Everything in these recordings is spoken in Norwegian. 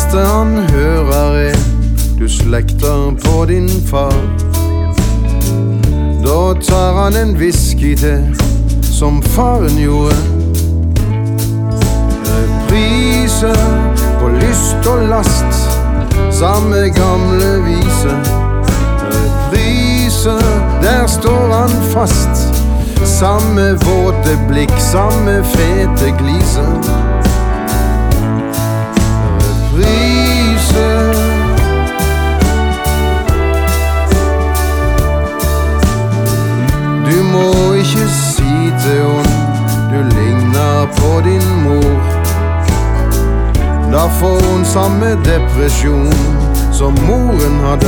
eneste han hører du slekter på din far. Da tar han en whisky til, som faren gjorde. Reprise på lyst og last, samme gamle vise. Reprise, der står han fast. Samme våte blikk, samme fete glise. Reprise. Du må ikke si til henne du ligner på din mor. Da får hun samme depresjon som moren hadde.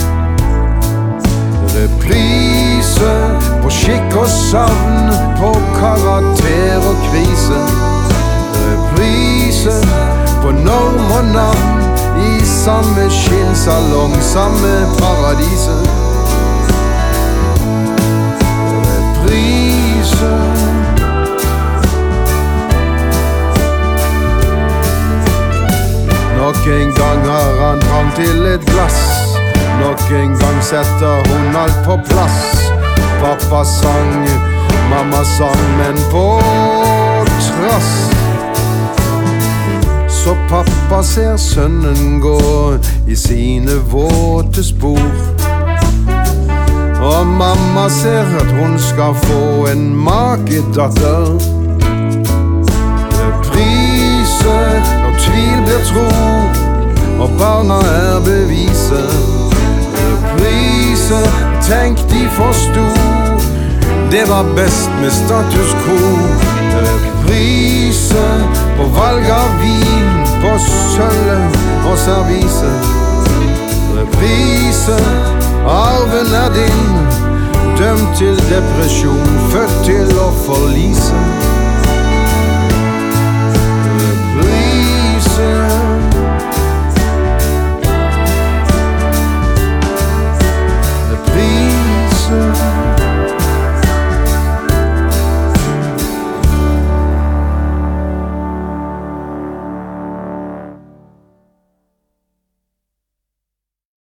Reprise på skikk og savn, på karakter og krise. Reprise på norm og navn, i samme skinnsalong, samme paradise. Reprise. Nok en gang har han trang til et glass. Nok en gang setter hun alt på plass. Pappa sang, mamma sang, men på trass. Så pappa ser sønnen gå i sine våte spor. Og mamma ser at hun skal få en makedatter. Reprise når tvil blir tro, og barna er beviset. Reprise, tenk de forstod, det var best med status quo. Reprise på valg av vin, på sølv og servise. Reprise, arven er din, dømt til depresjon, født til å forlise.